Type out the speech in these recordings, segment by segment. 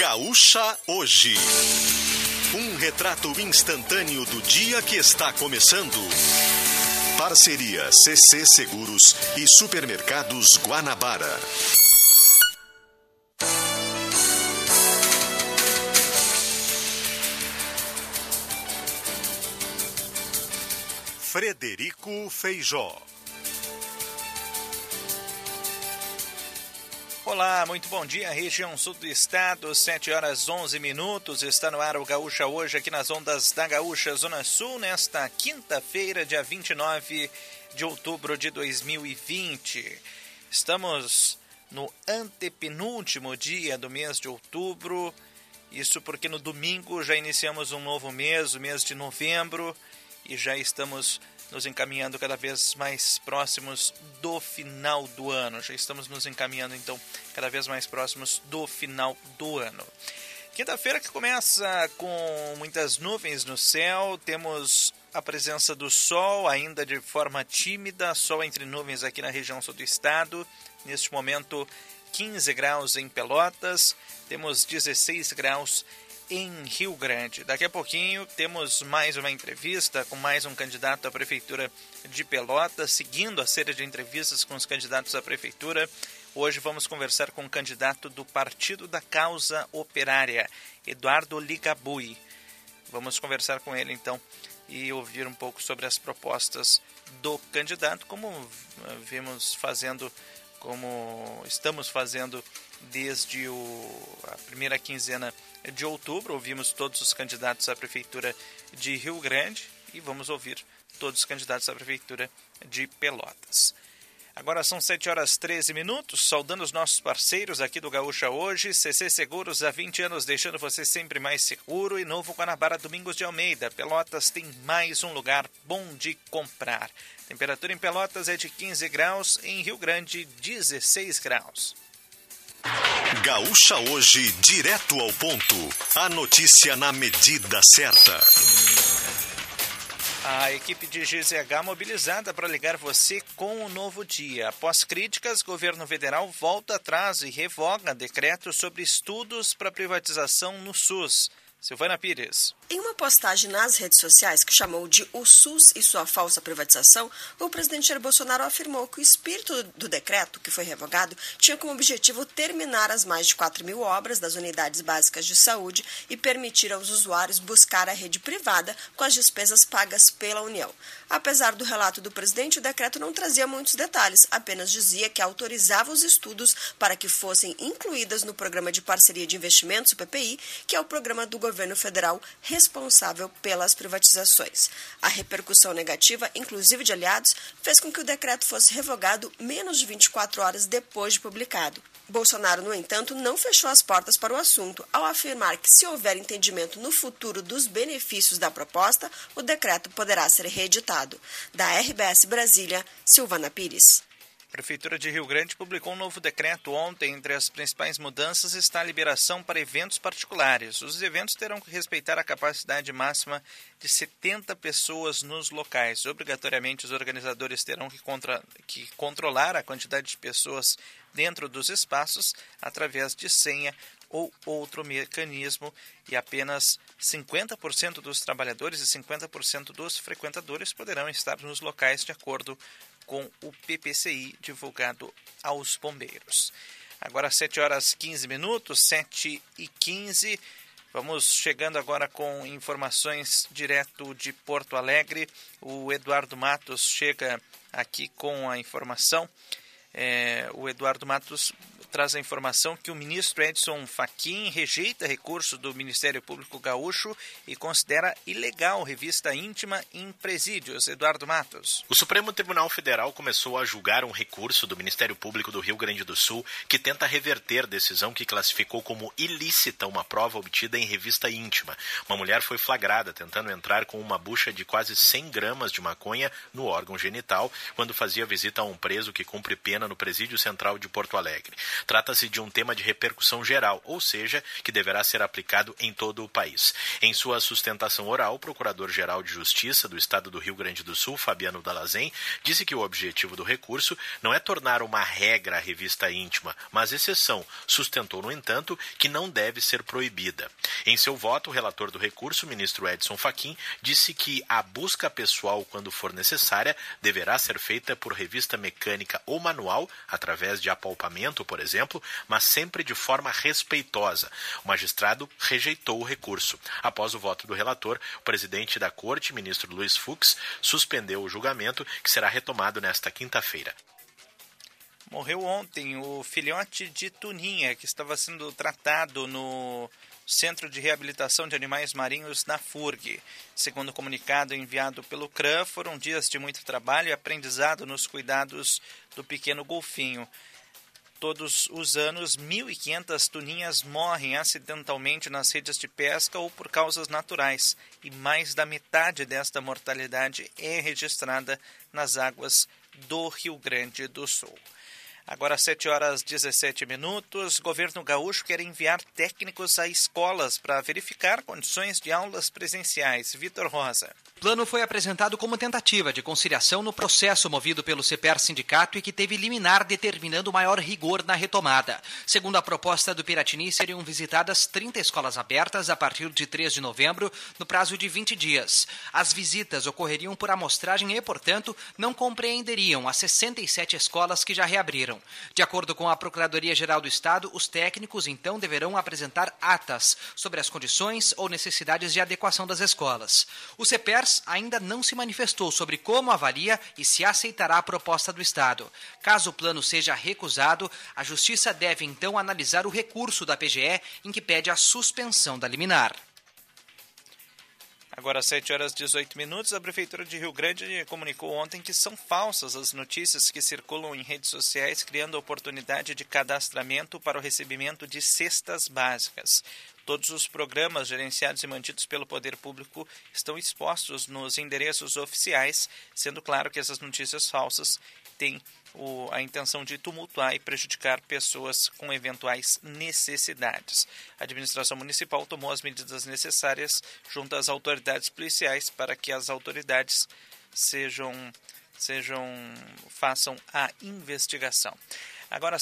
Gaúcha Hoje. Um retrato instantâneo do dia que está começando. Parceria CC Seguros e Supermercados Guanabara. Frederico Feijó. Olá, muito bom dia, região sul do estado, 7h11, está no ar o Gaúcha Hoje, aqui nas ondas da Gaúcha Zona Sul, nesta quinta-feira, dia 29 de outubro de 2020. Estamos no antepenúltimo dia do mês de outubro, isso porque no domingo já iniciamos um novo mês, o mês de novembro, e já estamos nos encaminhando cada vez mais próximos do final do ano. Já estamos nos encaminhando, então, cada vez mais próximos do final do ano. Quinta-feira que começa com muitas nuvens no céu, temos a presença do sol, ainda de forma tímida, sol entre nuvens aqui na região sul do estado. Neste momento, 15 graus em Pelotas, temos 16 graus em Rio Grande. Daqui a pouquinho temos mais uma entrevista com mais um candidato à Prefeitura de Pelotas, seguindo a série de entrevistas com os candidatos à Prefeitura. Hoje vamos conversar com o candidato do Partido da Causa Operária, Eduardo Ligabui. Vamos conversar com ele então e ouvir um pouco sobre as propostas do candidato, como estamos fazendo desde a primeira quinzena de outubro. Ouvimos todos os candidatos à Prefeitura de Rio Grande e vamos ouvir todos os candidatos à Prefeitura de Pelotas. Agora são 7h13, saudando os nossos parceiros aqui do Gaúcha Hoje, CC Seguros há 20 anos, deixando você sempre mais seguro, e Novo Guanabara Domingos de Almeida. Pelotas tem mais um lugar bom de comprar. Temperatura em Pelotas é de 15 graus, em Rio Grande 16 graus. Gaúcha Hoje, direto ao ponto. A notícia na medida certa. A equipe de GZH mobilizada para ligar você com o novo dia. Após críticas, governo federal volta atrás e revoga decreto sobre estudos para privatização no SUS. Silvana Pires. Em uma postagem nas redes sociais que chamou de O SUS e sua falsa privatização, o presidente Jair Bolsonaro afirmou que o espírito do decreto, que foi revogado, tinha como objetivo terminar as mais de 4.000 obras das unidades básicas de saúde e permitir aos usuários buscar a rede privada com as despesas pagas pela União. Apesar do relato do presidente, o decreto não trazia muitos detalhes, apenas dizia que autorizava os estudos para que fossem incluídas no Programa de Parceria de Investimentos, o PPI, que é o programa do governo federal responsável pelas privatizações. A repercussão negativa, inclusive de aliados, fez com que o decreto fosse revogado menos de 24 horas depois de publicado. Bolsonaro, no entanto, não fechou as portas para o assunto, ao afirmar que, se houver entendimento no futuro dos benefícios da proposta, o decreto poderá ser reeditado. Da RBS Brasília, Silvana Pires. A Prefeitura de Rio Grande publicou um novo decreto ontem. Entre as principais mudanças está a liberação para eventos particulares. Os eventos terão que respeitar a capacidade máxima de 70 pessoas nos locais. Obrigatoriamente, os organizadores terão que controlar a quantidade de pessoas dentro dos espaços através de senha ou outro mecanismo, e apenas 50% dos trabalhadores e 50% dos frequentadores poderão estar nos locais de acordo com o PPCI divulgado aos bombeiros. Agora 7h15, 7h15. Vamos chegando agora com informações direto de Porto Alegre. O Eduardo Matos chega aqui com a informação. O Eduardo Matos traz a informação que o ministro Edson Fachin rejeita recurso do Ministério Público Gaúcho e considera ilegal revista íntima em presídios. Eduardo Matos. O Supremo Tribunal Federal começou a julgar um recurso do Ministério Público do Rio Grande do Sul que tenta reverter decisão que classificou como ilícita uma prova obtida em revista íntima. Uma mulher foi flagrada tentando entrar com uma bucha de quase 100 gramas de maconha no órgão genital quando fazia visita a um preso que cumpre pena no Presídio Central de Porto Alegre. Trata-se de um tema de repercussão geral, ou seja, que deverá ser aplicado em todo o país. Em sua sustentação oral, o Procurador-Geral de Justiça do Estado do Rio Grande do Sul, Fabiano Dalazen, disse que o objetivo do recurso não é tornar uma regra a revista íntima, mas exceção. Sustentou, no entanto, que não deve ser proibida. Em seu voto, o relator do recurso, o ministro Edson Fachin, disse que a busca pessoal, quando for necessária, deverá ser feita por revista mecânica ou manual, através de apalpamento, por exemplo, mas sempre de forma respeitosa. O magistrado rejeitou o recurso. Após o voto do relator, o presidente da Corte, ministro Luiz Fux, suspendeu o julgamento, que será retomado nesta quinta-feira. Morreu ontem o filhote de tuninha, que estava sendo tratado no Centro de Reabilitação de Animais Marinhos na FURG. Segundo o comunicado enviado pelo CRAM, foram dias de muito trabalho e aprendizado nos cuidados do pequeno golfinho. Todos os anos, 1.500 tuninhas morrem acidentalmente nas redes de pesca ou por causas naturais, e mais da metade desta mortalidade é registrada nas águas do Rio Grande do Sul. Agora, 7h17, governo gaúcho quer enviar técnicos a escolas para verificar condições de aulas presenciais. Vitor Rosa. O plano foi apresentado como tentativa de conciliação no processo movido pelo CEPER Sindicato e que teve liminar determinando maior rigor na retomada. Segundo a proposta do Piratini, seriam visitadas 30 escolas abertas a partir de 3 de novembro, no prazo de 20 dias. As visitas ocorreriam por amostragem e, portanto, não compreenderiam as 67 escolas que já reabriram. De acordo com a Procuradoria-Geral do Estado, os técnicos, então, deverão apresentar atas sobre as condições ou necessidades de adequação das escolas. O CEPER ainda não se manifestou sobre como avalia e se aceitará a proposta do Estado. Caso o plano seja recusado, a Justiça deve então analisar o recurso da PGE em que pede a suspensão da liminar. Agora, 7h18, a Prefeitura de Rio Grande comunicou ontem que são falsas as notícias que circulam em redes sociais, criando oportunidade de cadastramento para o recebimento de cestas básicas. Todos os programas gerenciados e mantidos pelo Poder Público estão expostos nos endereços oficiais, sendo claro que essas notícias falsas têm a intenção de tumultuar e prejudicar pessoas com eventuais necessidades. A administração municipal tomou as medidas necessárias junto às autoridades policiais para que as autoridades façam a investigação. Agora,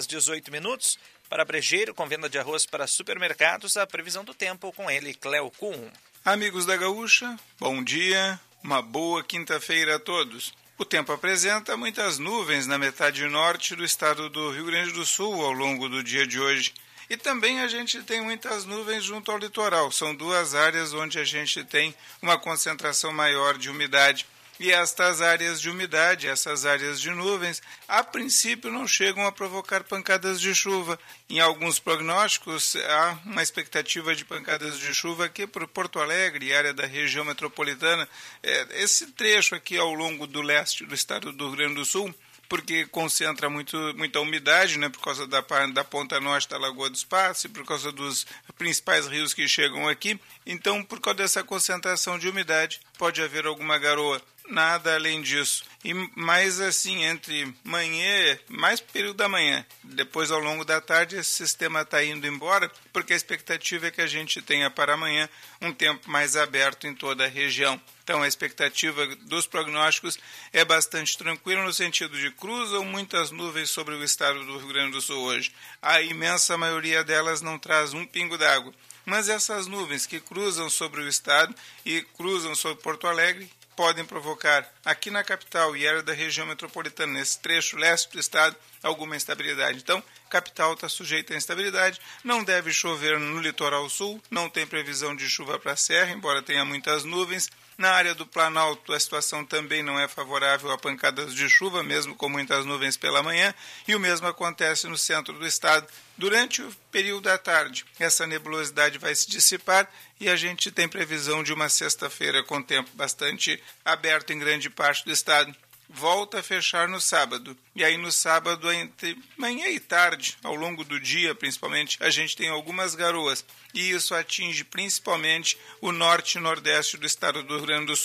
7h18, para Brejeiro, com venda de arroz para supermercados, a previsão do tempo com ele, Cléo Kuhn. Amigos da Gaúcha, bom dia, uma boa quinta-feira a todos. O tempo apresenta muitas nuvens na metade norte do estado do Rio Grande do Sul ao longo do dia de hoje. E também a gente tem muitas nuvens junto ao litoral. São duas áreas onde a gente tem uma concentração maior de umidade. E estas áreas de umidade, essas áreas de nuvens, a princípio não chegam a provocar pancadas de chuva. Em alguns prognósticos, há uma expectativa de pancadas de chuva aqui por Porto Alegre e área da região metropolitana. Esse trecho aqui ao longo do leste do estado do Rio Grande do Sul, porque concentra muita umidade, né, por causa da ponta norte da Lagoa dos Patos e por causa dos principais rios que chegam aqui. Então, por causa dessa concentração de umidade, pode haver alguma garoa. Nada além disso. E mais assim, entre manhã, mais período da manhã, depois ao longo da tarde, esse sistema está indo embora, porque a expectativa é que a gente tenha para amanhã um tempo mais aberto em toda a região. Então a expectativa dos prognósticos é bastante tranquila no sentido de cruzam muitas nuvens sobre o estado do Rio Grande do Sul hoje. A imensa maioria delas não traz um pingo d'água. Mas essas nuvens que cruzam sobre o estado e cruzam sobre Porto Alegre podem provocar aqui na capital e área da região metropolitana, nesse trecho leste do estado, alguma instabilidade. Então, a capital está sujeita à instabilidade, não deve chover no litoral sul, não tem previsão de chuva para a serra, embora tenha muitas nuvens. Na área do Planalto, a situação também não é favorável a pancadas de chuva, mesmo com muitas nuvens pela manhã, e o mesmo acontece no centro do estado. Durante o período da tarde, essa nebulosidade vai se dissipar e a gente tem previsão de uma sexta-feira com tempo bastante aberto em grande parte do estado. Volta a fechar no sábado. E aí no sábado, entre manhã e tarde, ao longo do dia principalmente, a gente tem algumas garoas. E isso atinge principalmente o norte e nordeste do estado do Rio Grande do Sul.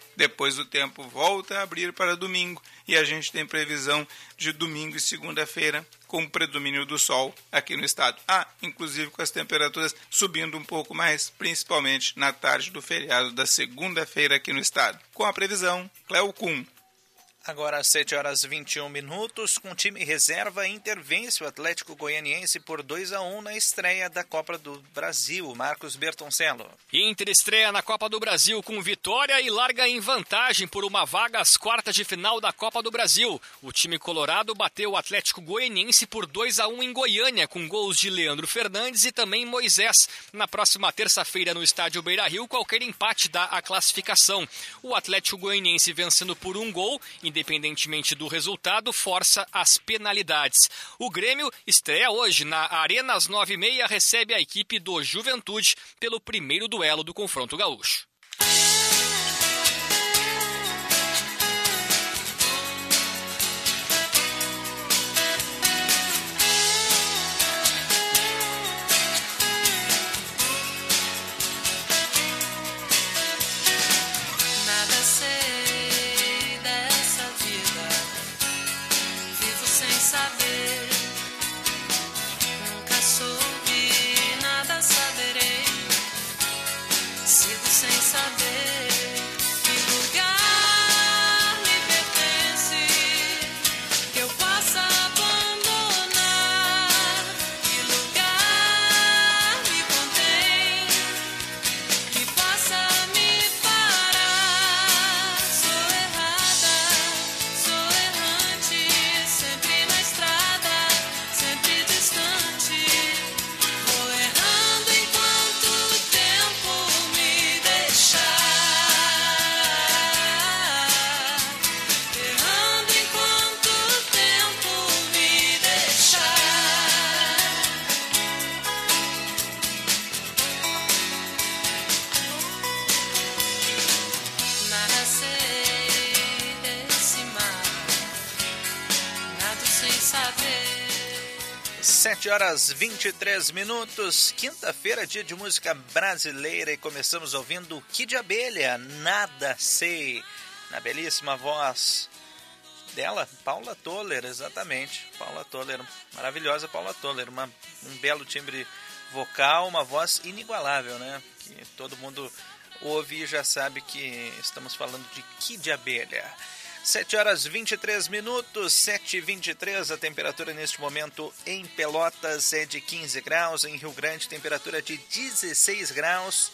Depois o tempo volta a abrir para domingo e a gente tem previsão de domingo e segunda-feira com o predomínio do sol aqui no estado. Inclusive com as temperaturas subindo um pouco mais, principalmente na tarde do feriado da segunda-feira aqui no estado. Com a previsão, Cléo Kuhn. Agora às 7h21, com o time reserva, intervence o Atlético Goianiense por 2-1 na estreia da Copa do Brasil. Marcos Bertoncello. Inter estreia na Copa do Brasil com vitória e larga em vantagem por uma vaga às quartas de final da Copa do Brasil. O time colorado bateu o Atlético Goianiense por 2-1 em Goiânia, com gols de Leandro Fernandes e também Moisés. Na próxima terça-feira no estádio Beira-Rio, qualquer empate dá a classificação. O Atlético Goianiense vencendo por 1 gol, independentemente do resultado, força as penalidades. O Grêmio estreia hoje na Arena às 9h30, recebe a equipe do Juventude pelo primeiro duelo do confronto gaúcho. Sete horas 23 minutos, quinta-feira, dia de música brasileira, e começamos ouvindo Kid Abelha, Nada Sei, na belíssima voz dela, Paula Toller, exatamente, Paula Toller, maravilhosa Paula Toller, um belo timbre vocal, uma voz inigualável, né, que todo mundo ouve e já sabe que estamos falando de Kid Abelha. 7 horas 23 minutos, 7h23, a temperatura neste momento em Pelotas é de 15 graus, em Rio Grande temperatura de 16 graus.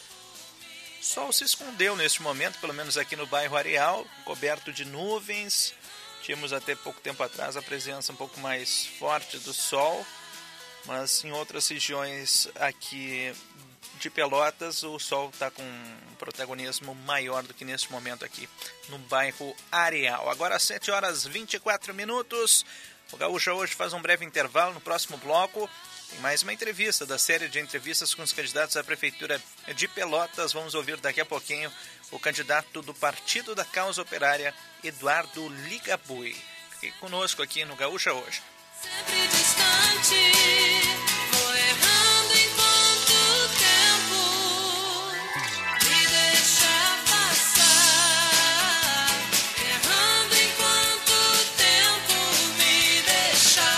O sol se escondeu neste momento, pelo menos aqui no bairro Areal, coberto de nuvens. Tínhamos até pouco tempo atrás a presença um pouco mais forte do sol, mas em outras regiões aqui de Pelotas o sol está com um protagonismo maior do que neste momento aqui no bairro Areal. Agora 7 horas 24 minutos, o Gaúcha hoje faz um breve intervalo. No próximo bloco tem mais uma entrevista da série de entrevistas com os candidatos à Prefeitura de Pelotas. Vamos ouvir daqui a pouquinho o candidato do Partido da Causa Operária, Eduardo Ligabui. Fique conosco aqui no Gaúcha hoje. Sempre distante, vou errando enquanto o tempo me deixa passar. Errando enquanto o tempo me deixa.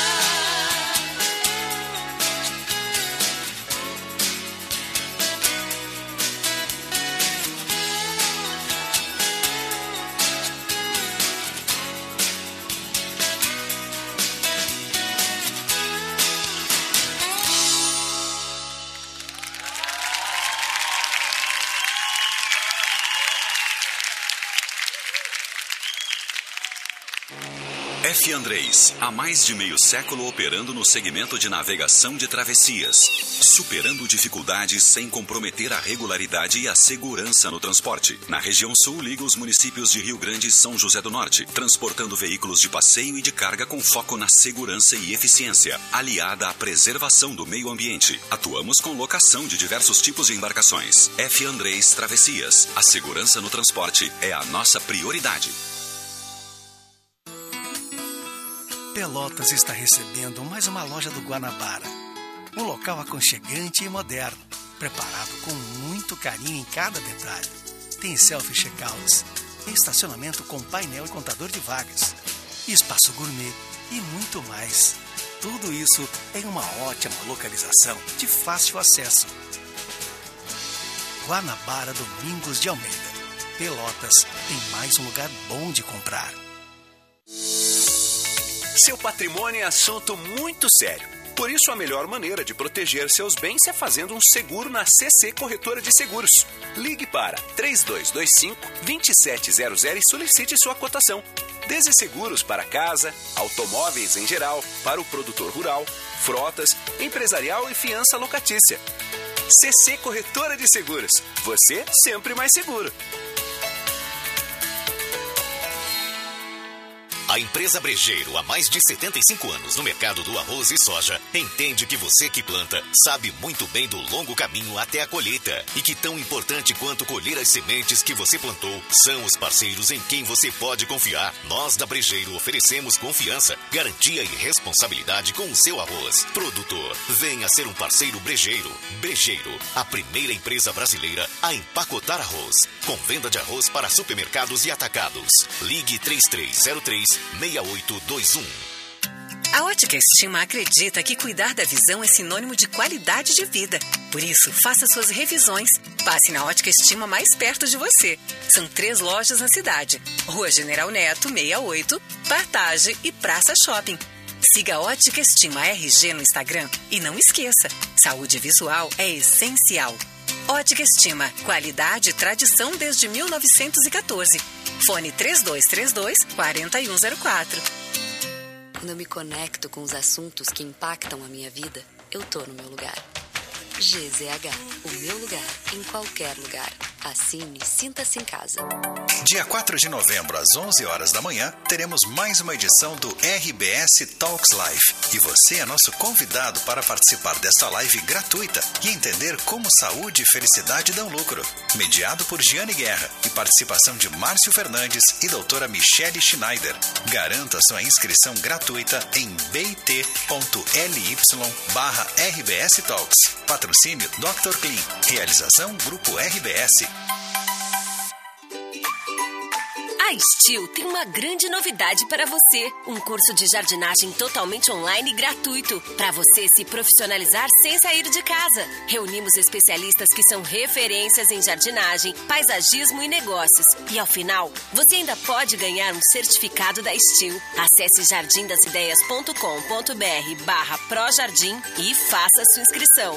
F. Andrés, há mais de meio século operando no segmento de navegação de travessias, superando dificuldades sem comprometer a regularidade e a segurança no transporte. Na região sul, liga os municípios de Rio Grande e São José do Norte, transportando veículos de passeio e de carga com foco na segurança e eficiência, aliada à preservação do meio ambiente. Atuamos com locação de diversos tipos de embarcações. F. Andrés Travessias, a segurança no transporte é a nossa prioridade. Pelotas está recebendo mais uma loja do Guanabara. Um local aconchegante e moderno, preparado com muito carinho em cada detalhe. Tem selfie checkouts, estacionamento com painel e contador de vagas, espaço gourmet e muito mais. Tudo isso em uma ótima localização de fácil acesso. Guanabara Domingos de Almeida. Pelotas tem mais um lugar bom de comprar. Seu patrimônio é assunto muito sério. Por isso, a melhor maneira de proteger seus bens é fazendo um seguro na CC Corretora de Seguros. Ligue para 3225-2700 e solicite sua cotação. Desde seguros para casa, automóveis em geral, para o produtor rural, frotas, empresarial e fiança locatícia. CC Corretora de Seguros. Você sempre mais seguro. A empresa Brejeiro, há mais de 75 anos no mercado do arroz e soja, entende que você que planta sabe muito bem do longo caminho até a colheita e que tão importante quanto colher as sementes que você plantou são os parceiros em quem você pode confiar. Nós da Brejeiro oferecemos confiança, garantia e responsabilidade com o seu arroz. Produtor, venha ser um parceiro Brejeiro. Brejeiro, a primeira empresa brasileira a empacotar arroz, com venda de arroz para supermercados e atacados. Ligue 3303-6821. A Ótica Estima acredita que cuidar da visão é sinônimo de qualidade de vida. Por isso, faça suas revisões. Passe na Ótica Estima mais perto de você. São 3 lojas na cidade: Rua General Neto, 68, Partage e Praça Shopping. Siga a Ótica Estima RG no Instagram e não esqueça, saúde visual é essencial. Ótica Estima, qualidade e tradição desde 1914. Fone 3232-4104. Quando eu me conecto com os assuntos que impactam a minha vida, eu tô no meu lugar. GZH, o meu lugar, em qualquer lugar. Assine e sinta-se em casa. Dia 4 de novembro, às 11 horas da manhã, teremos mais uma edição do RBS Talks Live. E você é nosso convidado para participar desta live gratuita e entender como saúde e felicidade dão lucro. Mediado por Giane Guerra e participação de Márcio Fernandes e doutora Michele Schneider. Garanta sua inscrição gratuita em bit.ly/RBS Talks. Patrocínio Dr. Clean. Realização Grupo RBS. A Steel tem uma grande novidade para você. Um curso de jardinagem totalmente online e gratuito, para você se profissionalizar sem sair de casa. Reunimos especialistas que são referências em jardinagem, paisagismo e negócios. E ao final, você ainda pode ganhar um certificado da Steel. Acesse jardindasideias.com.br/projardim e faça sua inscrição.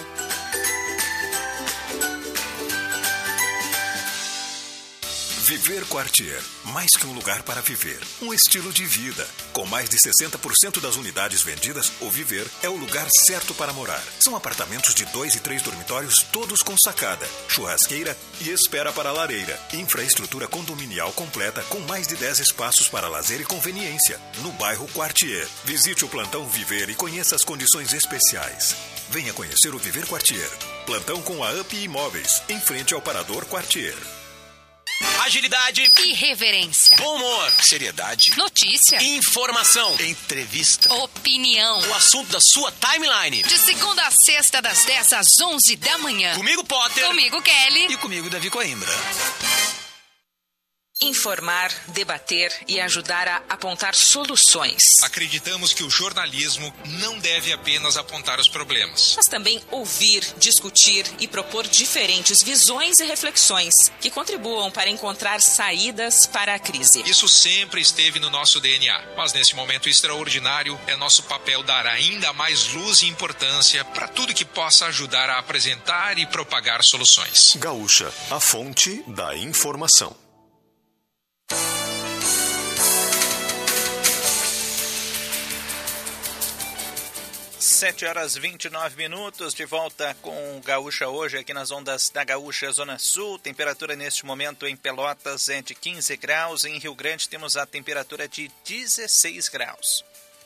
Viver Quartier, mais que um lugar para viver, um estilo de vida. Com mais de 60% das unidades vendidas, o Viver é o lugar certo para morar. São apartamentos de 2 e 3 dormitórios, todos com sacada, churrasqueira e espera para a lareira. Infraestrutura condominial completa com mais de 10 espaços para lazer e conveniência. No bairro Quartier. Visite o plantão Viver e conheça as condições especiais. Venha conhecer o Viver Quartier. Plantão com a UP Imóveis, em frente ao Parador Quartier. Agilidade. Irreverência. Bom humor. Seriedade. Notícia. Informação. Entrevista. Opinião. O assunto da sua timeline. De segunda a sexta, das 10 às 11 da manhã. Comigo, Potter. Comigo, Kelly. E comigo, Davi Coimbra. Informar, debater e ajudar a apontar soluções. Acreditamos que o jornalismo não deve apenas apontar os problemas, mas também ouvir, discutir e propor diferentes visões e reflexões que contribuam para encontrar saídas para a crise. Isso sempre esteve no nosso DNA, mas nesse momento extraordinário é nosso papel dar ainda mais luz e importância para tudo que possa ajudar a apresentar e propagar soluções. Gaúcha, a fonte da informação. 7h29, de volta com Gaúcha hoje aqui nas ondas da Gaúcha Zona Sul. Temperatura neste momento em Pelotas é de 15 graus, em Rio Grande temos a temperatura de 16 graus.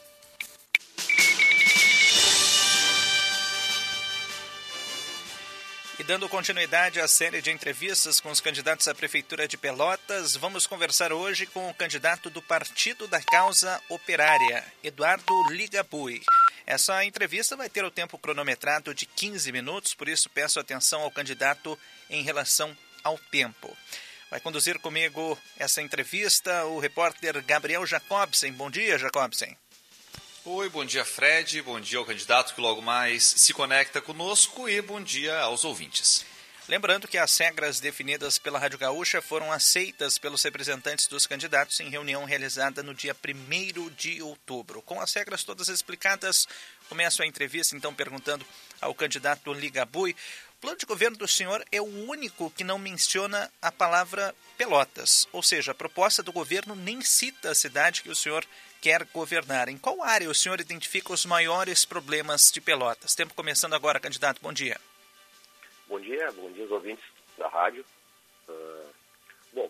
E dando continuidade à série de entrevistas com os candidatos à Prefeitura de Pelotas, vamos conversar hoje com o candidato do Partido da Causa Operária, Eduardo Ligabui. Essa entrevista vai ter o tempo cronometrado de 15 minutos, por isso peço atenção ao candidato em relação ao tempo. Vai conduzir comigo essa entrevista o repórter Gabriel Jacobsen. Bom dia, Jacobsen. Oi, bom dia, Fred. Bom dia ao candidato que logo mais se conecta conosco e bom dia aos ouvintes. Lembrando que as regras definidas pela Rádio Gaúcha foram aceitas pelos representantes dos candidatos em reunião realizada no dia 1º de outubro. Com as regras todas explicadas, começo a entrevista então perguntando ao candidato Ligabui. O plano de governo do senhor é o único que não menciona a palavra Pelotas, ou seja, a proposta do governo nem cita a cidade que o senhor quer governar. Em qual área o senhor identifica os maiores problemas de Pelotas? Tempo começando agora, candidato. Bom dia. Bom dia aos ouvintes da rádio. Bom,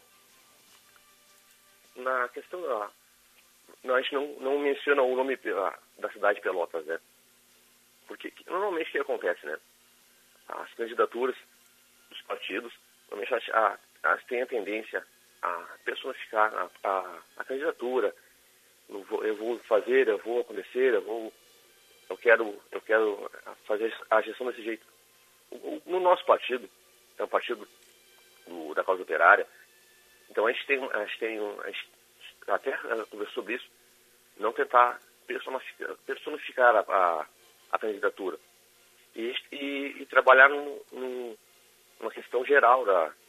na questão a gente não menciona o nome da cidade de Pelotas, né? Porque normalmente o que acontece, né? As candidaturas dos partidos, normalmente elas têm a tendência a personificar a candidatura. Eu vou fazer, eu vou acontecer, eu quero fazer a gestão desse jeito. No nosso partido, é um partido da causa operária, então a gente até conversou sobre isso, não tentar personificar a candidatura e trabalhar numa questão geral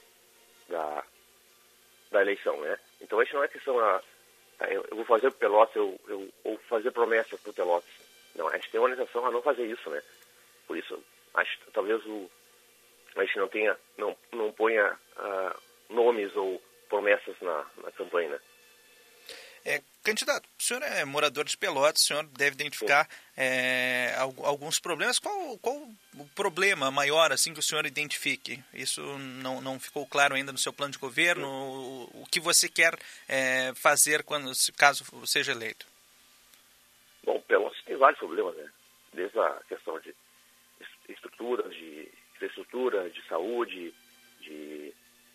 da eleição, né? Então a gente não é questão eu vou fazer para Pelotas, eu vou fazer promessas para Pelotas. Não, a gente tem uma orientação a não fazer isso, né? Por isso, acho que talvez a gente não ponha nomes ou promessas na campanha, né? Candidato, o senhor é morador de Pelotas, o senhor deve identificar alguns problemas. Qual o problema maior assim que o senhor identifique? Isso não ficou claro ainda no seu plano de governo? O que você quer fazer caso seja eleito? Bom, Pelotas tem vários problemas, né? Desde a questão de estruturas, de infraestrutura, de saúde, de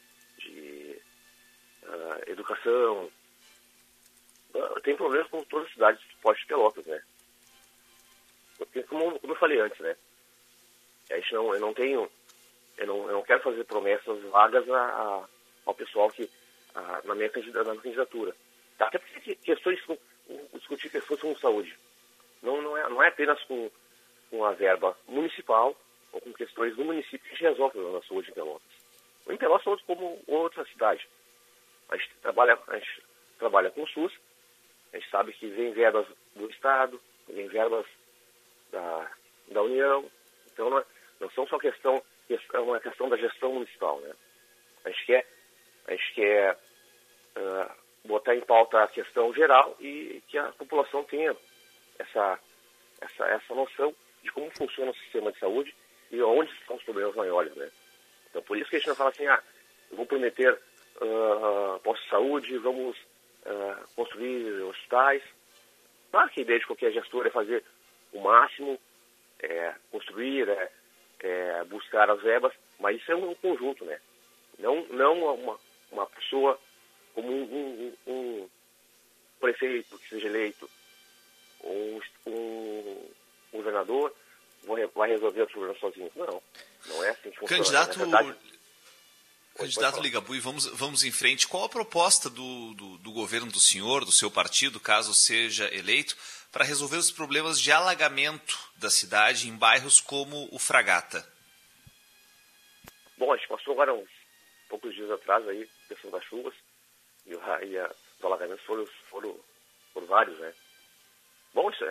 educação. Tem problemas com todas as cidades do Porto de Pelotas, né? Porque, como eu falei antes, né? Eu não quero fazer promessas vagas ao pessoal que na minha candidatura. Até porque discutir questões com saúde não é apenas com a verba municipal ou com questões do município que a gente resolve a saúde em Pelotas. Em Pelotas, como outra cidade. A gente trabalha com o SUS, a gente sabe que vem verbas do Estado, vem verbas da União, então não são só é uma questão da gestão municipal, né? A gente quer botar em pauta a questão geral e que a população tenha essa noção de como funciona o sistema de saúde e onde estão os problemas maiores, né? Então, por isso que a gente não fala assim, eu vou prometer postos de saúde, vamos construir hospitais. Claro que a ideia de qualquer gestor é fazer o máximo, construir, buscar as verbas, mas isso é um conjunto, né? Não uma pessoa como um prefeito que seja eleito, ou um governador vai resolver os problemas sozinho. Não é assim que funciona. Candidato Ligabui, vamos em frente. Qual a proposta do governo do senhor, do seu partido, caso seja eleito, para resolver os problemas de alagamento da cidade em bairros como o Fragata? Bom, a gente passou agora uns poucos dias atrás aí, questão das chuvas, e os alagamentos foram vários, né? Bom, isso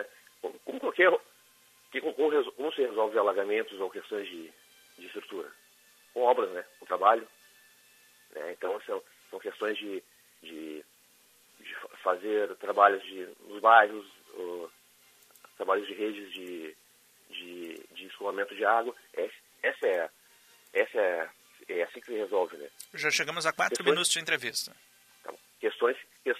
como se resolve alagamentos ou questões de estrutura? Com obras, né? Com trabalho. Né? Então, são questões de fazer trabalhos nos bairros, trabalhos de redes de escoamento de água. É assim que se resolve, né? Já chegamos a 4 minutos de entrevista. Então, questões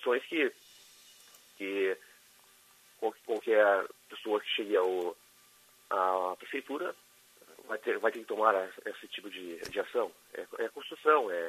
que qualquer pessoa que chegue à prefeitura vai ter que tomar esse tipo de ação. É construção, é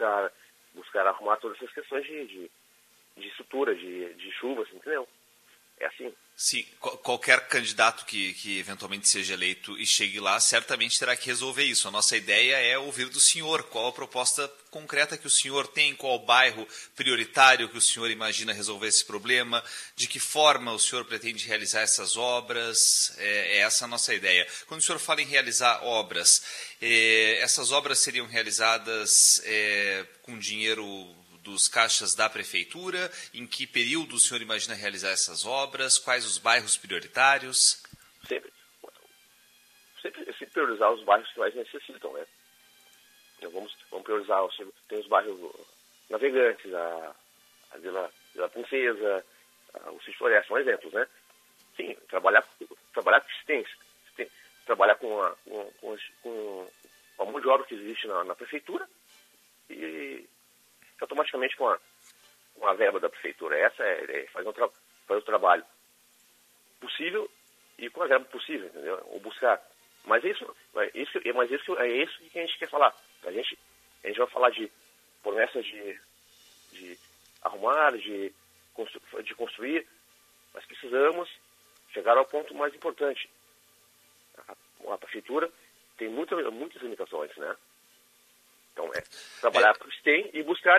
buscar arrumar todas essas questões de estrutura, de chuvas, entendeu? É assim. Sim, qualquer candidato que eventualmente seja eleito e chegue lá, certamente terá que resolver isso. A nossa ideia é ouvir do senhor qual a proposta concreta que o senhor tem, qual o bairro prioritário que o senhor imagina resolver esse problema, de que forma o senhor pretende realizar essas obras, é essa a nossa ideia. Quando o senhor fala em realizar obras, essas obras seriam realizadas com dinheiro dos caixas da prefeitura? Em que período o senhor imagina realizar essas obras? Quais os bairros prioritários? Sempre priorizar os bairros que mais necessitam, né? Então, vamos priorizar, tem os bairros Navegantes, a Vila Princesa, o Sítio Floresta, são exemplos, né? Sim, trabalhar com existência, trabalhar com a mão de obra que existe na prefeitura e automaticamente com a verba da prefeitura. Essa fazer o trabalho possível e com a verba possível, entendeu? Ou buscar. Mas isso que a gente quer falar. A gente vai falar de promessas de arrumar, de construir, mas precisamos chegar ao ponto mais importante. A prefeitura tem muitas limitações, né? Então, trabalhar com o que tem e buscar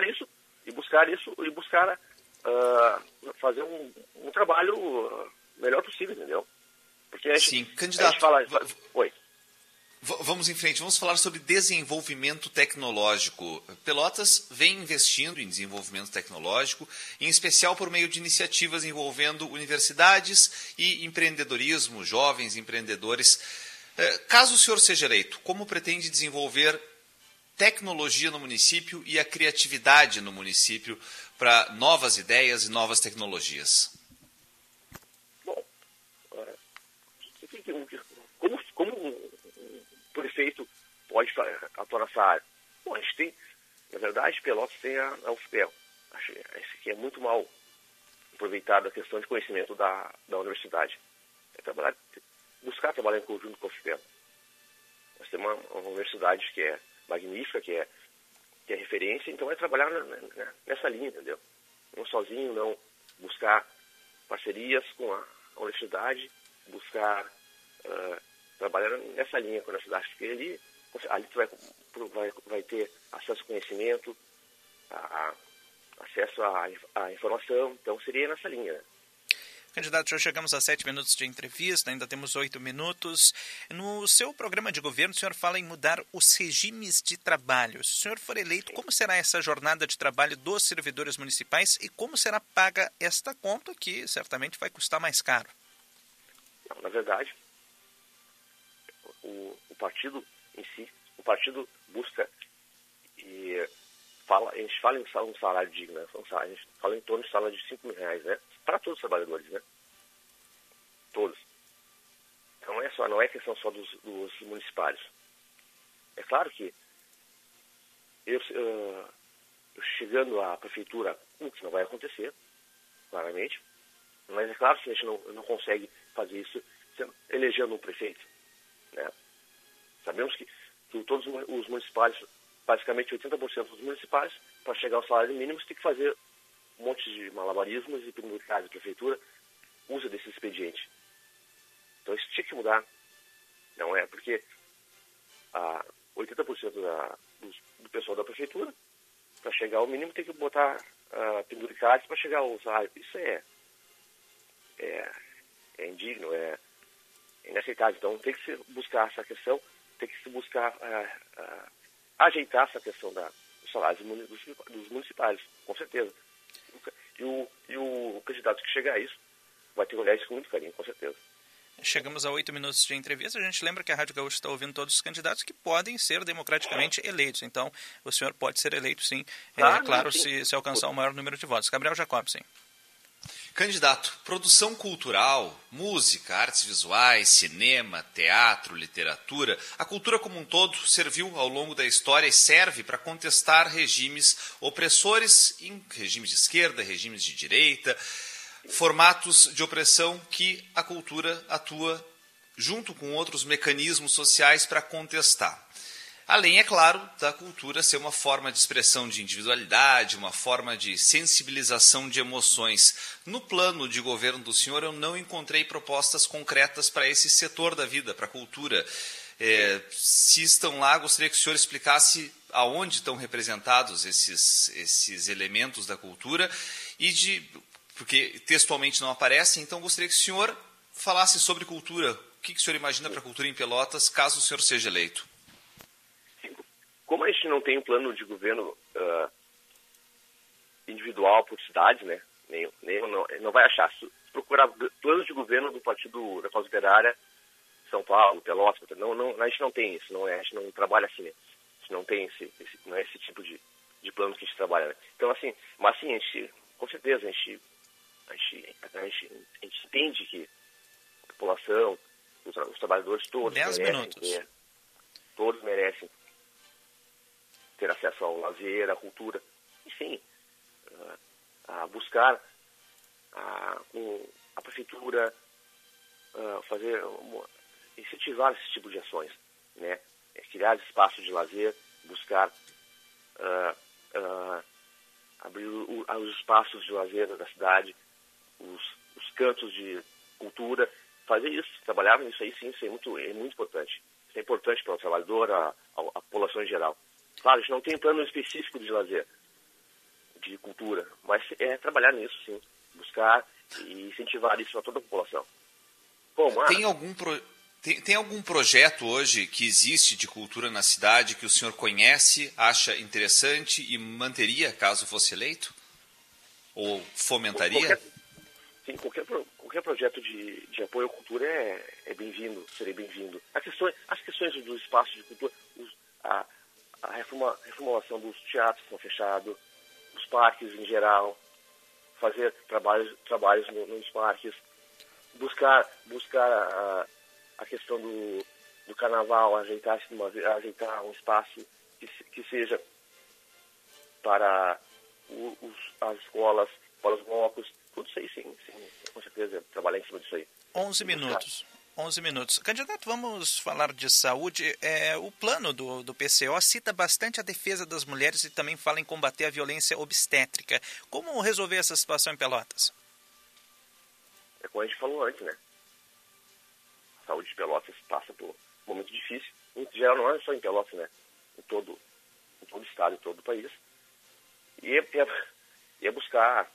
fazer um trabalho melhor possível, entendeu? Porque Sim, candidato. Oi. Vamos em frente, vamos falar sobre desenvolvimento tecnológico. Pelotas vem investindo em desenvolvimento tecnológico, em especial por meio de iniciativas envolvendo universidades e empreendedorismo, jovens empreendedores. Caso o senhor seja eleito, como pretende desenvolver tecnologia no município e a criatividade no município para novas ideias e novas tecnologias? Bom, como um prefeito pode atuar nessa área? Bom, a gente tem, na verdade, Pelotas tem a UFPEL. Acho que esse aqui é muito mal aproveitado a questão de conhecimento da universidade. Buscar trabalhar em conjunto com a UFPEL. Nós temos uma universidade que é magnífica, que é referência, então é trabalhar nessa linha, entendeu? Não sozinho, não buscar parcerias com a universidade, buscar trabalhar nessa linha com a universidade, porque ali tu vai ter acesso ao conhecimento, acesso à informação, então seria nessa linha, né? Candidato, já chegamos a 7 minutos de entrevista, ainda temos 8 minutos. No seu programa de governo, o senhor fala em mudar os regimes de trabalho. Se o senhor for eleito, como será essa jornada de trabalho dos servidores municipais e como será paga esta conta, que certamente vai custar mais caro? Não, na verdade, o partido em si, o partido busca e a gente fala em um salário digno, né? A gente fala em torno de salário de R$5.000, né? Para todos os trabalhadores, né? Todos. Então não é questão só dos municipais. É claro que eu chegando à prefeitura, isso não vai acontecer, claramente, mas é claro que a gente não consegue fazer isso elegendo um prefeito, né? Sabemos que todos os municipais, basicamente 80% dos municipais, para chegar ao salário mínimo, tem que fazer um monte de malabarismos e, no caso, a prefeitura usa desse expediente. Então, isso tinha que mudar. Não é porque 80% do pessoal da prefeitura, para chegar ao mínimo, tem que botar penduricalhos para chegar ao salário. Isso é indigno, é inaceitável. Então, tem que se buscar essa questão, tem que se buscar ajeitar essa questão dos salários dos municipais, com certeza. E o candidato que chegar a isso vai ter que olhar isso com muito carinho, com certeza. Chegamos a 8 minutos de entrevista. A gente lembra que a Rádio Gaúcha está ouvindo todos os candidatos que podem ser democraticamente eleitos. Então, o senhor pode ser eleito, sim. Claro, se alcançar o maior número de votos. Gabriel Jacob, sim. Candidato, produção cultural, música, artes visuais, cinema, teatro, literatura, a cultura como um todo serviu ao longo da história e serve para contestar regimes opressores, em regimes de esquerda, regimes de direita, formatos de opressão que a cultura atua junto com outros mecanismos sociais para contestar. Além, é claro, da cultura ser uma forma de expressão de individualidade, uma forma de sensibilização de emoções. No plano de governo do senhor, eu não encontrei propostas concretas para esse setor da vida, para a cultura. Se estão lá, gostaria que o senhor explicasse aonde estão representados esses elementos da cultura, porque textualmente não aparecem, então gostaria que o senhor falasse sobre cultura. O que o senhor imagina para a cultura em Pelotas, caso o senhor seja eleito? Como a gente não tem um plano de governo individual por cidade, né? Não vai achar. Se procurar planos de governo do Partido da Causa Operária, São Paulo, Pelotas, a gente não tem isso, a gente não trabalha assim, né? A gente não tem não é esse tipo de plano que a gente trabalha, né? Então, assim, mas assim, a gente, com certeza, a gente entende que a população, os trabalhadores todos 10 minutos. Todos merecem ter acesso ao lazer, à cultura, enfim, a buscar com a prefeitura incentivar esse tipo de ações, né? Criar espaços de lazer, buscar abrir os espaços de lazer da cidade, os cantos de cultura, fazer isso, trabalhar nisso aí, sim, isso é muito importante. Isso é importante para o trabalhador, a população em geral. Claro, a gente não tem plano específico de lazer, de cultura, mas é trabalhar nisso, sim. Buscar e incentivar isso a toda a população. Tem algum projeto hoje que existe de cultura na cidade que o senhor conhece, acha interessante e manteria caso fosse eleito? Ou fomentaria? Qualquer projeto de apoio à cultura é bem-vindo, seria bem-vindo. As questões do espaço de cultura, a reformulação dos teatros que estão fechados, os parques em geral, fazer trabalhos nos parques, buscar a questão do carnaval, ajeitar um espaço que seja para as escolas, para os blocos, tudo isso aí, sim, com certeza, trabalhar em cima disso aí. 11 minutos. Candidato, vamos falar de saúde. O plano do PCO cita bastante a defesa das mulheres e também fala em combater a violência obstétrica. Como resolver essa situação em Pelotas? É como a gente falou antes, né? A saúde de Pelotas passa por um momento difícil. Em geral, não é só em Pelotas, né? Em todo o estado, em todo o país. E é buscar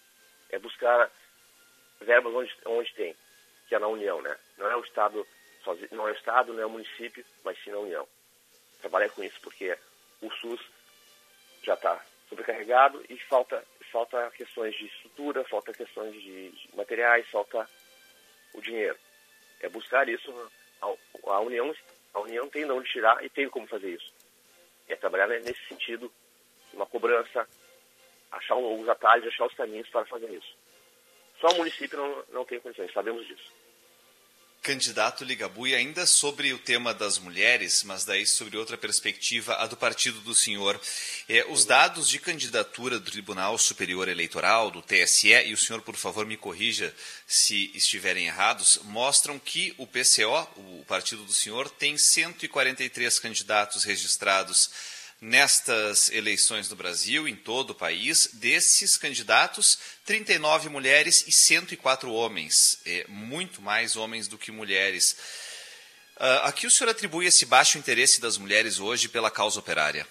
verbas onde tem, que é na União, né? Não é o Estado sozinho, não é o Estado, não é o município, mas sim na União. Trabalhar com isso porque o SUS já está sobrecarregado e falta questões de estrutura, falta questões de materiais, falta o dinheiro. É buscar isso. A União tem de onde tirar e tem como fazer isso. É trabalhar nesse sentido, uma cobrança, achar os atalhos, achar os caminhos para fazer isso. Só o município não tem condições, sabemos disso. Candidato Ligabui, ainda sobre o tema das mulheres, mas daí sobre outra perspectiva, a do partido do senhor. Os dados de candidatura do Tribunal Superior Eleitoral, do TSE, e o senhor, por favor, me corrija se estiverem errados, mostram que o PCO, o partido do senhor, tem 143 candidatos registrados nestas eleições no Brasil, em todo o país. Desses candidatos, 39 mulheres e 104 homens. Muito mais homens do que mulheres. A que o senhor atribui esse baixo interesse das mulheres hoje pela causa operária?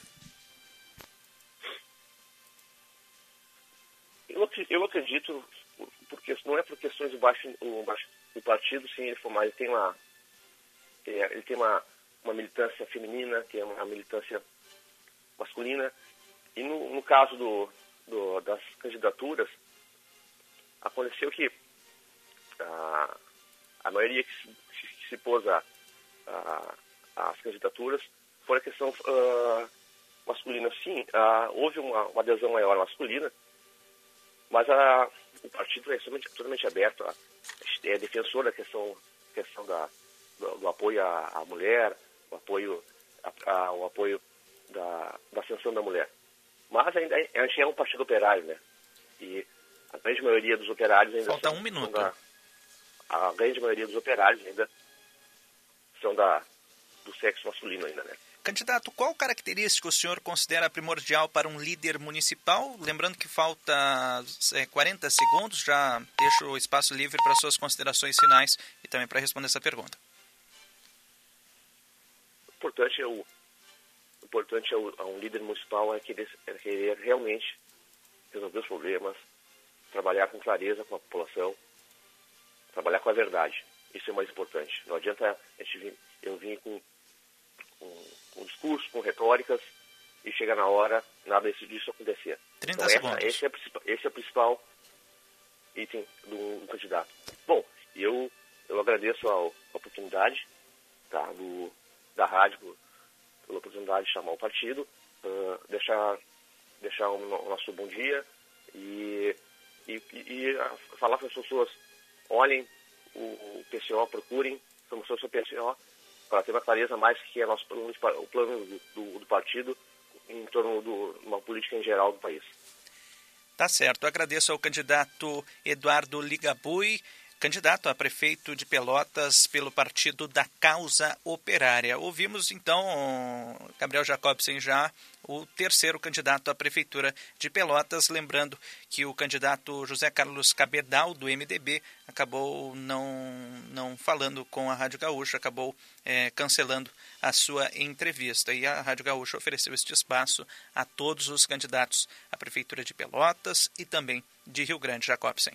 Eu acredito, porque não é por questões do partido, sim, ele tem uma militância feminina, tem uma militância masculina, e no caso das candidaturas, aconteceu que a maioria que se pôs às candidaturas foi a questão masculina. Sim, houve uma adesão maior masculina, mas o partido é totalmente aberto, é defensor da questão do apoio à mulher, o apoio da ascensão da mulher. Mas ainda a gente é um partido operário, né? E a grande maioria dos operários ainda Falta um minuto. A grande maioria dos operários ainda são do sexo masculino ainda, né? Candidato, qual característica o senhor considera primordial para um líder municipal? Lembrando que falta 40 segundos, já deixo o espaço livre para suas considerações finais e também para responder essa pergunta. O importante é um líder municipal é querer realmente resolver os problemas, trabalhar com clareza com a população, trabalhar com a verdade. Isso é o mais importante. Não adianta eu vir com discurso, com retóricas e chegar na hora, nada disso acontecer. 30 segundos. Esse é o principal item do candidato. Bom, eu agradeço a oportunidade da rádio, pela oportunidade de chamar o partido, deixar o nosso bom dia e falar para as pessoas, olhem o PCO, procurem o seu PCO, para ter uma clareza mais que é o plano do partido em torno de uma política em geral do país. Tá certo. Eu agradeço ao candidato Eduardo Ligabui, candidato a prefeito de Pelotas pelo Partido da Causa Operária. Ouvimos, então, Gabriel Jacobsen já, o terceiro candidato à Prefeitura de Pelotas. Lembrando que o candidato José Carlos Cabedal, do MDB, acabou não falando com a Rádio Gaúcha, acabou cancelando a sua entrevista. E a Rádio Gaúcha ofereceu este espaço a todos os candidatos à Prefeitura de Pelotas e também de Rio Grande. Jacobsen.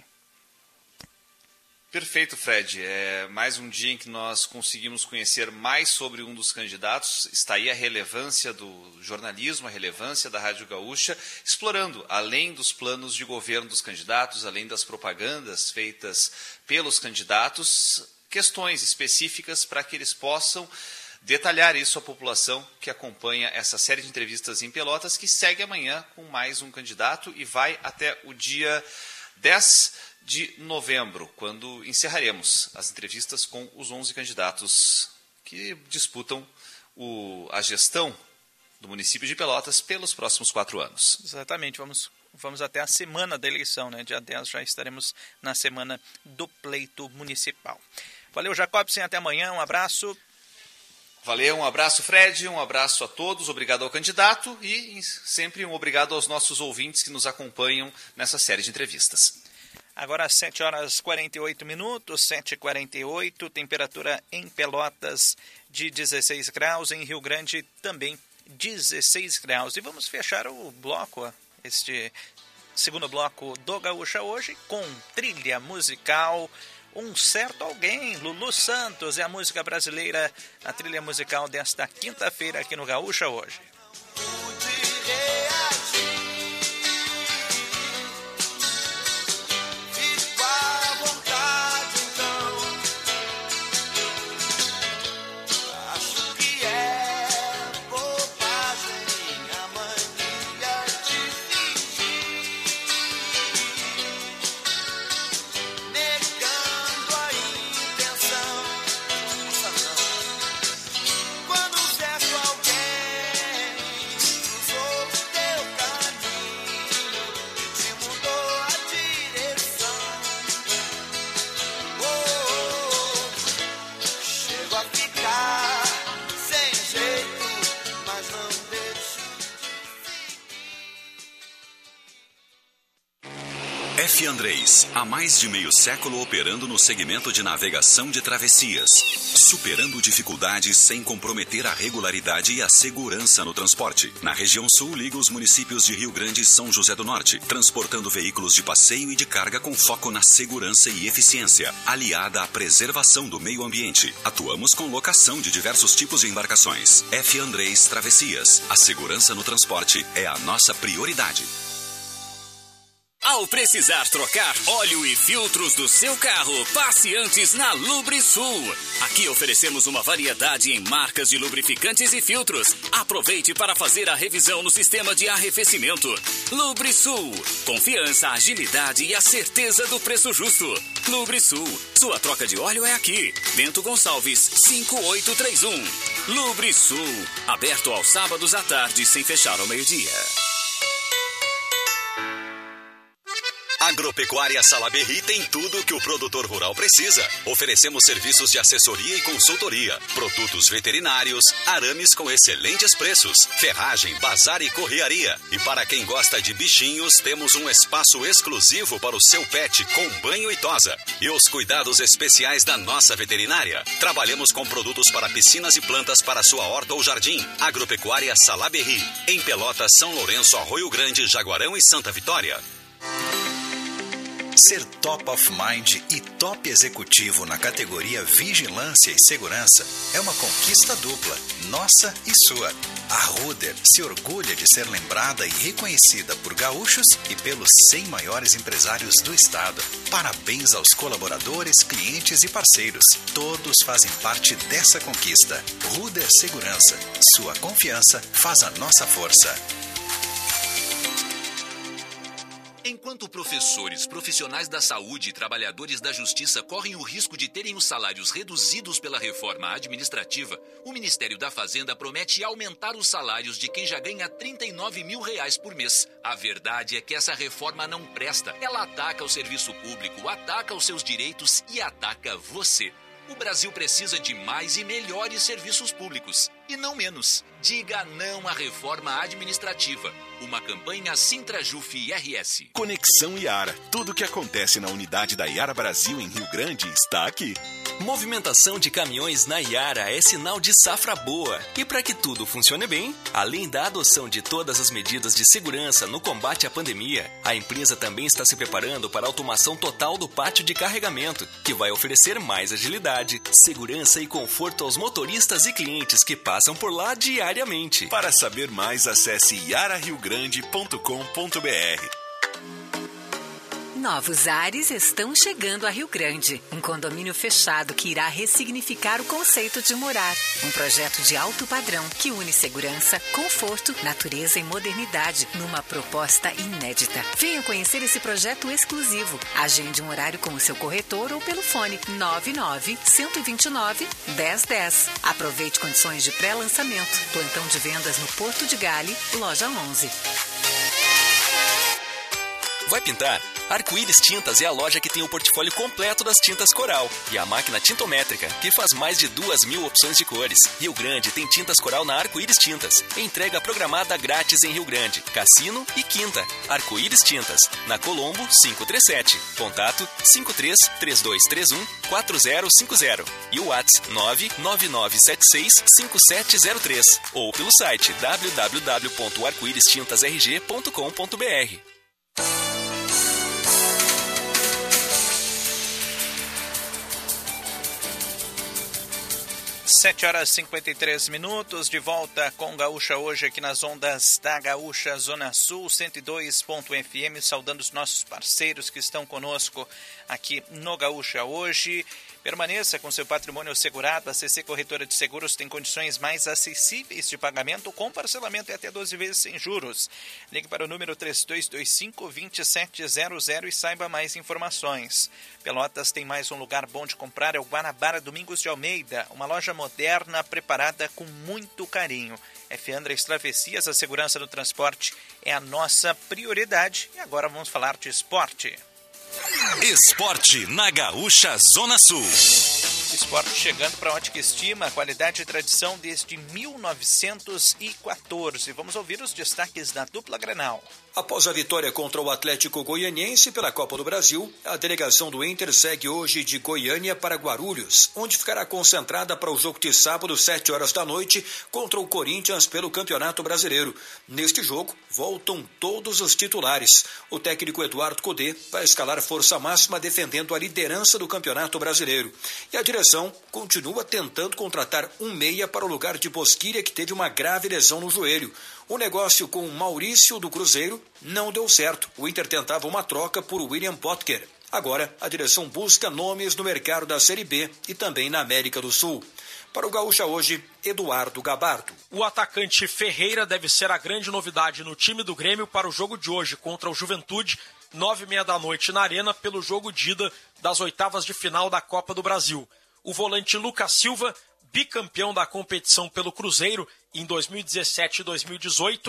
Perfeito, Fred. É mais um dia em que nós conseguimos conhecer mais sobre um dos candidatos. Está aí a relevância do jornalismo, a relevância da Rádio Gaúcha, explorando, além dos planos de governo dos candidatos, além das propagandas feitas pelos candidatos, questões específicas para que eles possam detalhar isso à população que acompanha essa série de entrevistas em Pelotas, que segue amanhã com mais um candidato e vai até o dia 10 de novembro, quando encerraremos as entrevistas com os 11 candidatos que disputam a gestão do município de Pelotas pelos próximos 4 anos. Exatamente, vamos até a semana da eleição, né? Dia 10 já estaremos na semana do pleito municipal. Valeu, Jacobsen, até amanhã, um abraço. Valeu, um abraço, Fred, um abraço a todos, obrigado ao candidato e sempre um obrigado aos nossos ouvintes que nos acompanham nessa série de entrevistas. Agora 7 horas 48 minutos, 7h48, temperatura em Pelotas de 16 graus, em Rio Grande também 16 graus. E vamos fechar o bloco, este segundo bloco do Gaúcha hoje, com trilha musical, Um Certo Alguém, Lulu Santos, é a música brasileira, a trilha musical desta quinta-feira aqui no Gaúcha hoje. F. Andrés, há mais de meio século operando no segmento de navegação de travessias, superando dificuldades sem comprometer a regularidade e a segurança no transporte. Na região sul, liga os municípios de Rio Grande e São José do Norte, transportando veículos de passeio e de carga com foco na segurança e eficiência, aliada à preservação do meio ambiente. Atuamos com locação de diversos tipos de embarcações. F. Andrés Travessias, a segurança no transporte é a nossa prioridade. Ao precisar trocar óleo e filtros do seu carro, passe antes na Lubrisul. Aqui oferecemos uma variedade em marcas de lubrificantes e filtros. Aproveite para fazer a revisão no sistema de arrefecimento. Lubrisul, confiança, agilidade e a certeza do preço justo. Lubrisul, sua troca de óleo é aqui. Bento Gonçalves, 5831. Lubrisul, aberto aos sábados à tarde sem fechar ao meio-dia. Agropecuária Salaberry tem tudo o que o produtor rural precisa. Oferecemos serviços de assessoria e consultoria, produtos veterinários, arames com excelentes preços, ferragem, bazar e correaria. E para quem gosta de bichinhos, temos um espaço exclusivo para o seu pet com banho e tosa. E os cuidados especiais da nossa veterinária. Trabalhamos com produtos para piscinas e plantas para sua horta ou jardim. Agropecuária Salaberry, em Pelotas, São Lourenço, Arroio Grande, Jaguarão e Santa Vitória. Ser top of mind e top executivo na categoria Vigilância e Segurança é uma conquista dupla, nossa e sua. A Ruder se orgulha de ser lembrada e reconhecida por gaúchos e pelos 100 maiores empresários do estado. Parabéns aos colaboradores, clientes e parceiros. Todos fazem parte dessa conquista. Ruder Segurança. Sua confiança faz a nossa força. Enquanto professores, profissionais da saúde e trabalhadores da justiça correm o risco de terem os salários reduzidos pela reforma administrativa, o Ministério da Fazenda promete aumentar os salários de quem já ganha R$39 mil por mês. A verdade é que essa reforma não presta. Ela ataca o serviço público, ataca os seus direitos e ataca você. O Brasil precisa de mais e melhores serviços públicos, e não menos. Diga não à reforma administrativa. Uma campanha Sintrajuf RS. Conexão Iara. Tudo o que acontece na unidade da Iara Brasil em Rio Grande está aqui. Movimentação de caminhões na Iara é sinal de safra boa. E para que tudo funcione bem, além da adoção de todas as medidas de segurança no combate à pandemia, a empresa também está se preparando para a automação total do pátio de carregamento, que vai oferecer mais agilidade, segurança e conforto aos motoristas e clientes que passam por lá diariamente. Para saber mais, acesse iarariogrande.com.br. Novos ares estão chegando a Rio Grande. Um condomínio fechado que irá ressignificar o conceito de morar. Um projeto de alto padrão que une segurança, conforto, natureza e modernidade numa proposta inédita. Venha conhecer esse projeto exclusivo. Agende um horário com o seu corretor ou pelo fone 99-129-1010. Aproveite condições de pré-lançamento. Plantão de vendas no Porto de Gale, loja 11. Vai pintar? Arco-Íris Tintas é a loja que tem o portfólio completo das tintas Coral e a máquina tintométrica, que faz mais de 2.000 opções de cores. Rio Grande tem tintas Coral na Arco-Íris Tintas. Entrega programada grátis em Rio Grande, Cassino e Quinta. Arco-Íris Tintas, na Colombo 537. Contato 53-3231-4050 e o WhatsApp 99976-5703 ou pelo site www.arcoiristintasrg.com.br. 7h53, de volta com Gaúcha hoje aqui nas ondas da Gaúcha Zona Sul, 102.fm, saudando os nossos parceiros que estão conosco aqui no Gaúcha hoje. Permaneça com seu patrimônio segurado. A CC Corretora de Seguros tem condições mais acessíveis de pagamento com parcelamento e até 12 vezes sem juros. Ligue para o número 3225-2700 e saiba mais informações. Pelotas tem mais um lugar bom de comprar, é o Guanabara Domingos de Almeida, uma loja moderna preparada com muito carinho. F. Andres Travessias, a segurança do transporte é a nossa prioridade. E agora vamos falar de esporte. Esporte na Gaúcha Zona Sul. Esporte chegando para a Ótica Estima, qualidade e tradição desde 1914. Vamos ouvir os destaques da dupla Grenal. Após a vitória contra o Atlético Goianiense pela Copa do Brasil, a delegação do Inter segue hoje de Goiânia para Guarulhos, onde ficará concentrada para o jogo de sábado, 7 horas da noite, contra o Corinthians pelo Campeonato Brasileiro. Neste jogo, voltam todos os titulares. O técnico Eduardo Cudê vai escalar força máxima defendendo a liderança do Campeonato Brasileiro. E a direção continua tentando contratar um meia para o lugar de Bosquilha, que teve uma grave lesão no joelho. O negócio com Maurício do Cruzeiro não deu certo. O Inter tentava uma troca por William Potker. Agora, a direção busca nomes no mercado da Série B e também na América do Sul. Para o Gaúcha hoje, Eduardo Gabardo. O atacante Ferreira deve ser a grande novidade no time do Grêmio para o jogo de hoje contra o Juventude, 9h30 da noite na Arena, pelo jogo de ida das oitavas de final da Copa do Brasil. O volante Lucas Silva, bicampeão da competição pelo Cruzeiro em 2017 e 2018,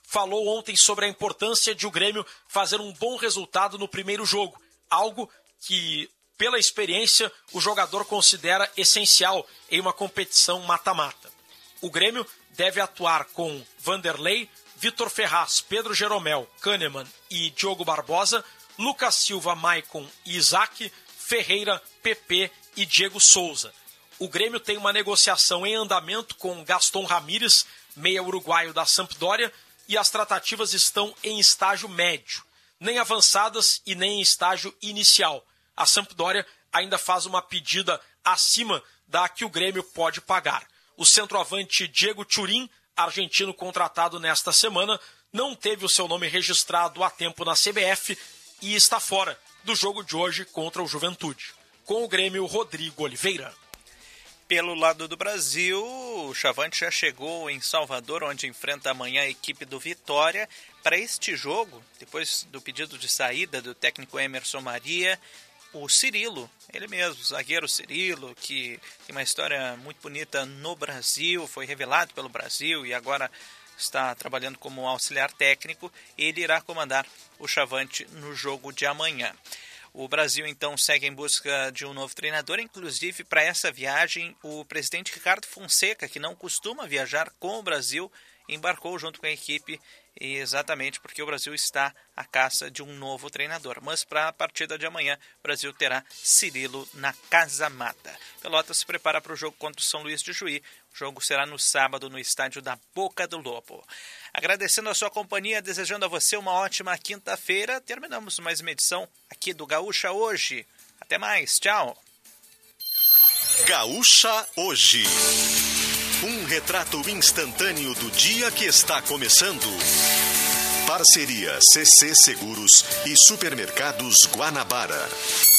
falou ontem sobre a importância de o Grêmio fazer um bom resultado no primeiro jogo, algo que, pela experiência, o jogador considera essencial em uma competição mata-mata. O Grêmio deve atuar com Vanderlei, Vitor Ferraz, Pedro Jeromel, Kahneman e Diogo Barbosa, Lucas Silva, Maicon e Isaac, Ferreira, PP e Diego Souza. O Grêmio tem uma negociação em andamento com Gaston Ramírez, meia uruguaio da Sampdoria, e as tratativas estão em estágio médio, nem avançadas e nem em estágio inicial. A Sampdoria ainda faz uma pedida acima da que o Grêmio pode pagar. O centroavante Diego Turin, argentino contratado nesta semana, não teve o seu nome registrado a tempo na CBF e está fora do jogo de hoje contra o Juventude. Com o Grêmio, Rodrigo Oliveira. Pelo lado do Brasil, o Chavante já chegou em Salvador, onde enfrenta amanhã a equipe do Vitória. Para este jogo, depois do pedido de saída do técnico Emerson Maria, o Cirilo, ele mesmo, o zagueiro Cirilo, que tem uma história muito bonita no Brasil, foi revelado pelo Brasil e agora está trabalhando como auxiliar técnico, ele irá comandar o Chavante no jogo de amanhã. O Brasil, então, segue em busca de um novo treinador. Inclusive, para essa viagem, o presidente Ricardo Fonseca, que não costuma viajar com o Brasil, embarcou junto com a equipe, exatamente porque o Brasil está à caça de um novo treinador. Mas para a partida de amanhã, o Brasil terá Cirilo na Casa Mata. Pelotas se prepara para o jogo contra o São Luís de Juí. O jogo será no sábado no estádio da Boca do Lobo. Agradecendo a sua companhia, desejando a você uma ótima quinta-feira. Terminamos mais uma edição aqui do Gaúcha Hoje. Até mais, tchau. Gaúcha Hoje. Um retrato instantâneo do dia que está começando. Parceria CC Seguros e Supermercados Guanabara.